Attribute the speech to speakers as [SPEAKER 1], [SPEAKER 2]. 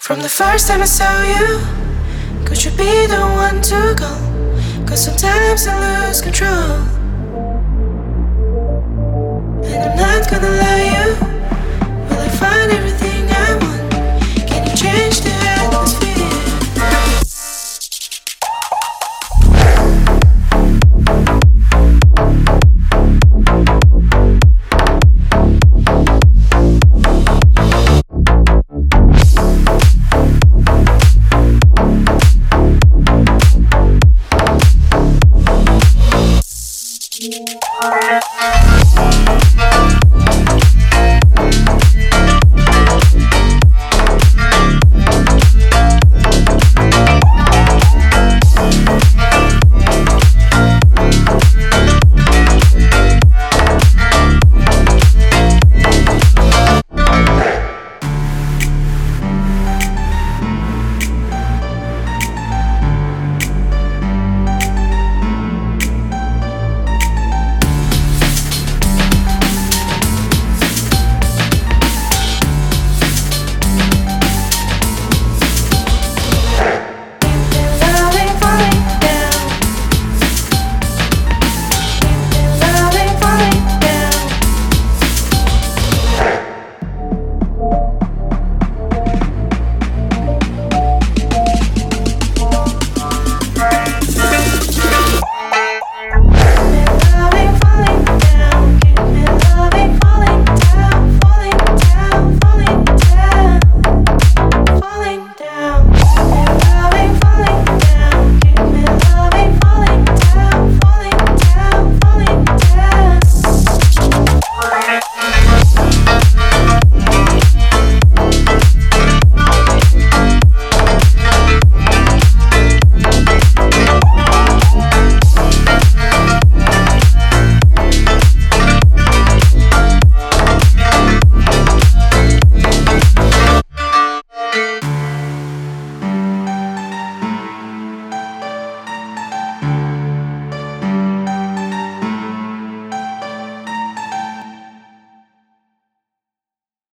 [SPEAKER 1] From the first time I saw you, could you be the one to go? 'Cause sometimes I lose control. And I'm not gonna lie you, will I find it